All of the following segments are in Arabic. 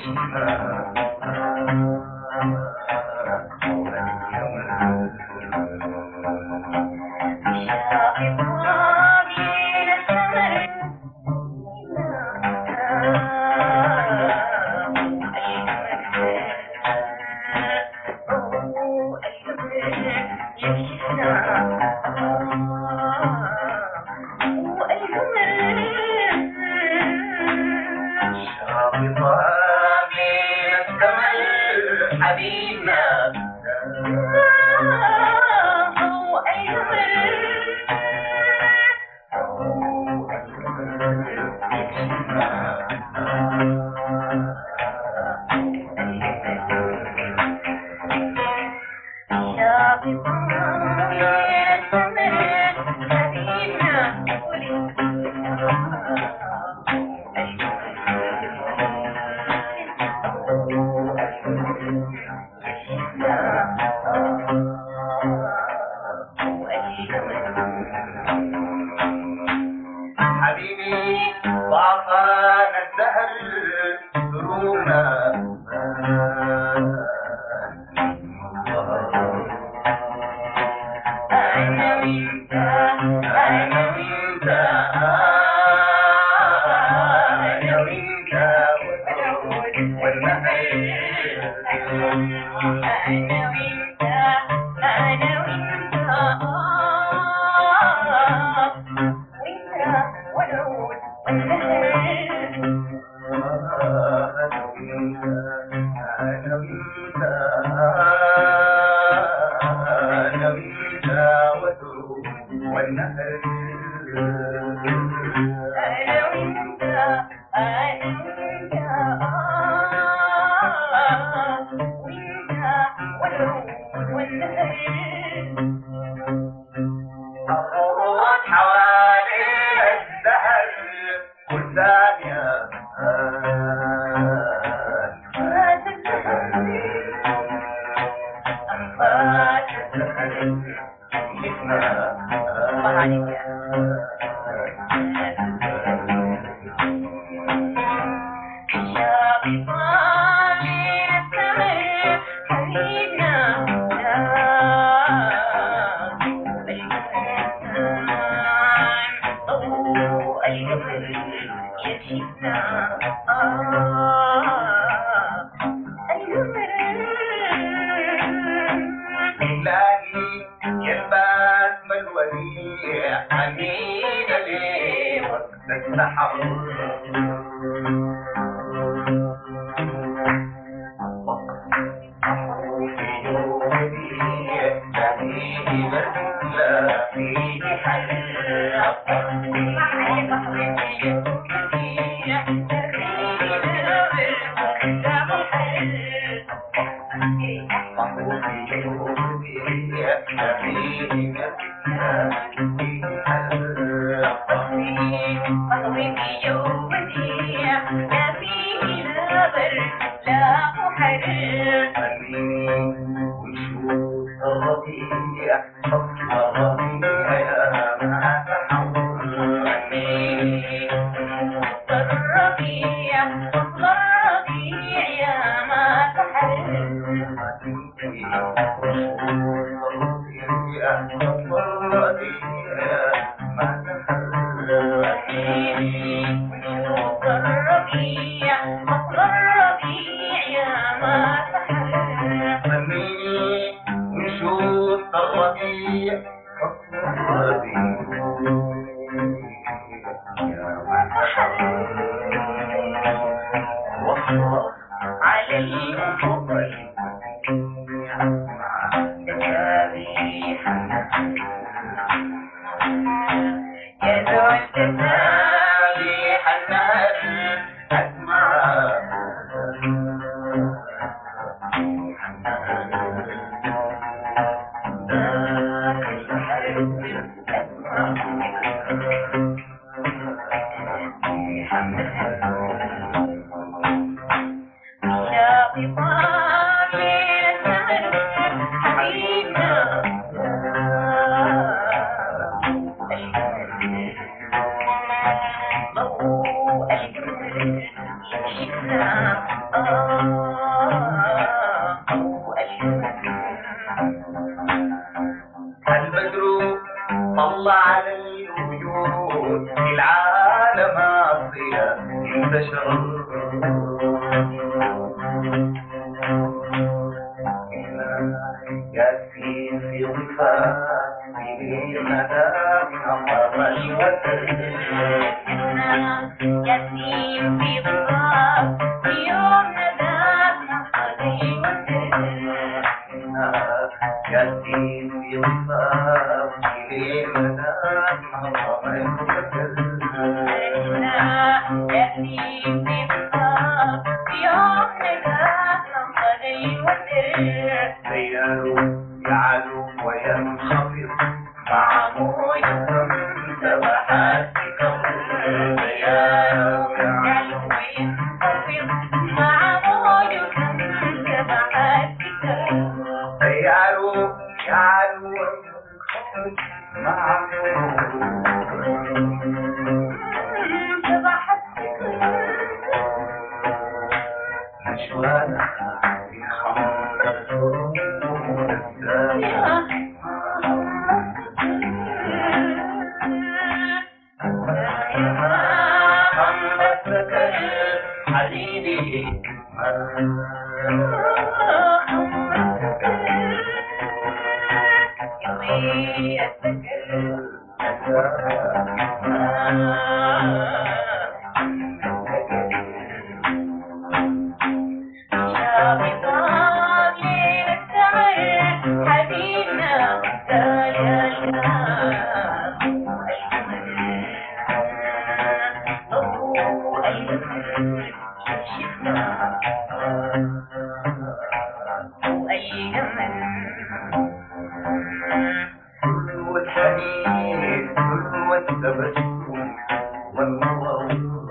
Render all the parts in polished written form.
Oh الدنيا انتشر ياسين في ضفاف في مدام أمر الوتر ياسين في ضفاف في يوم نداك نحضر الوتر ياسين في ضفاف في مدام أمر الوتر ياسين في ضفاف في يوم نداك نحضر الوتر سيار يعلو وينخفض مع موجة سبحات كون سيار يعلو وينخفض مع موجة سبحات سيار يعلو وينخفض مع نشوانا في خمر الفروض السابعة حبيبي والحنين والتبسم والنظر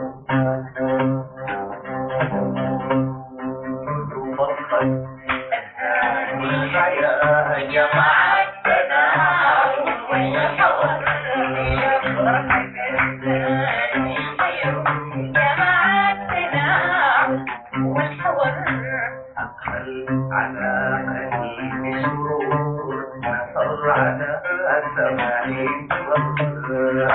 فرحة والحياة جمع التناول والحور جمع التناول والحور أقل على قليل سرور نصر على ثمانين صبر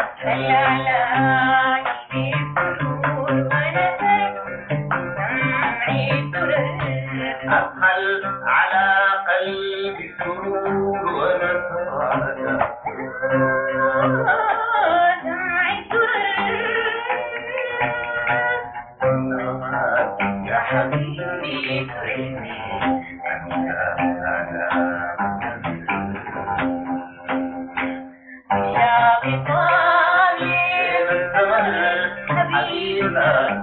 أقل على قلبي سرور ونصر على يا حبيبي كرمني أنت يا بطالي حبيبا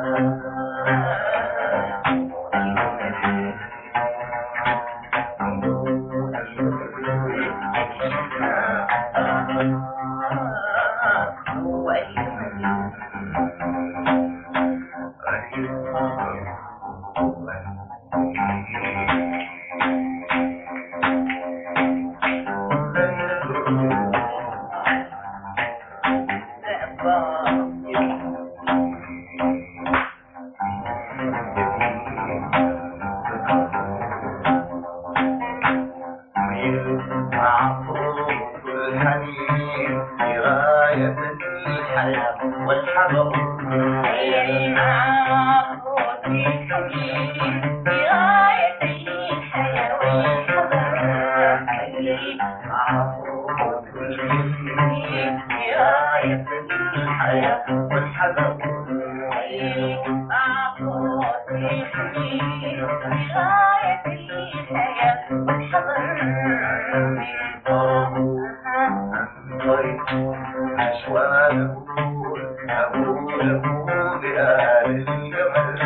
مع صوت الحنين غاية الحياة والحذر مع صوت الحنين غاية الحياة والحذر مع صوت الحنين غاية الحياة والحذر مع صوت الحنين غاية الحياة والحذر أشواله أقوله بآل الجمل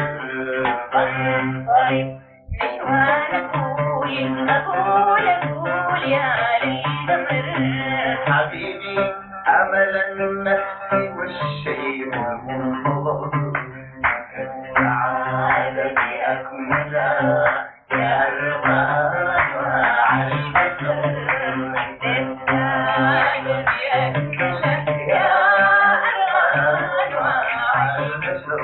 أقول يا للجمر حبيبي أمل النفس والشيء المنتظر السعادة أكملها يا أرمان على البشر السعادة أكملها يا أرمان على البشر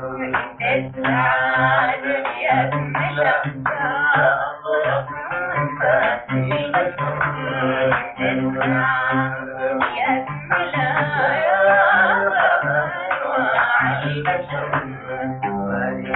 السعادة أكملها يا أطرف في البشر السعادة أكملها يا أرمان على البشر مالي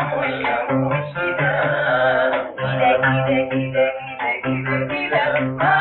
كده